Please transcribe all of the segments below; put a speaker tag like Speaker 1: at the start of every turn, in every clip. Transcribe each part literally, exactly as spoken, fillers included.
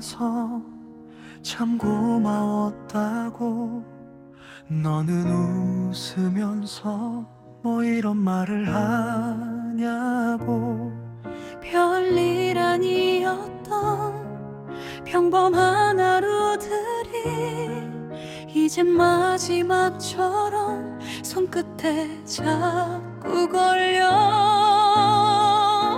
Speaker 1: 나서 참 고마웠다고. 너는 웃으면서 뭐 이런 말을 하냐고.
Speaker 2: 별일 아니었던 평범한 하루들이 이젠 마지막처럼 손끝에 자꾸 걸려.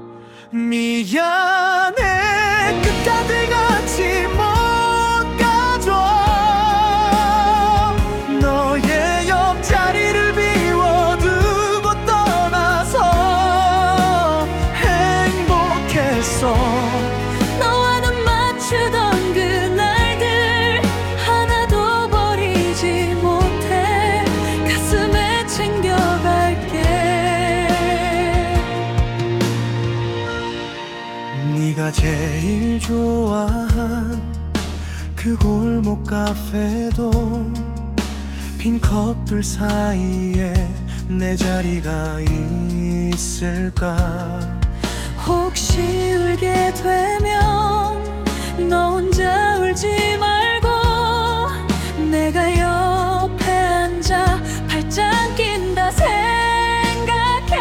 Speaker 1: 미안해, 끝까지 같이 못 가줘. 너의 옆자리를 비워두고 떠나서 행복했어.
Speaker 2: 너와는 맞추던 그날들 하나도 버리지 못해 가슴에 챙겨갈게.
Speaker 1: 네가 제일 좋아한 그 골목 카페도 빈 컵들 사이에 내 자리가 있을까.
Speaker 2: 혹시 울게 되면 너 혼자 울지 말고 내가 옆에 앉아 발짱 낀다 생각해.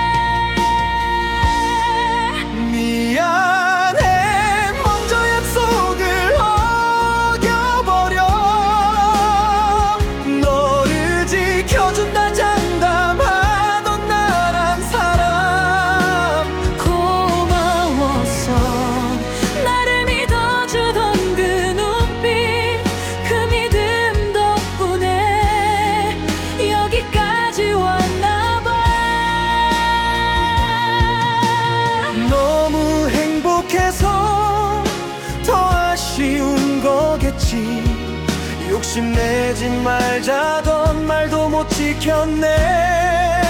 Speaker 1: 미안해, 먼저 약속을 어겨버려. 너를 지켜준다 장담하던 나란 사람.
Speaker 2: 고마웠어. 나를 믿어주던 그 눈빛, 그 믿음 덕분에 여기까지 왔나봐.
Speaker 1: 너무 행복해서 더 아쉬운 거겠지. 욕심내지 말자던 말도 못 지켰네.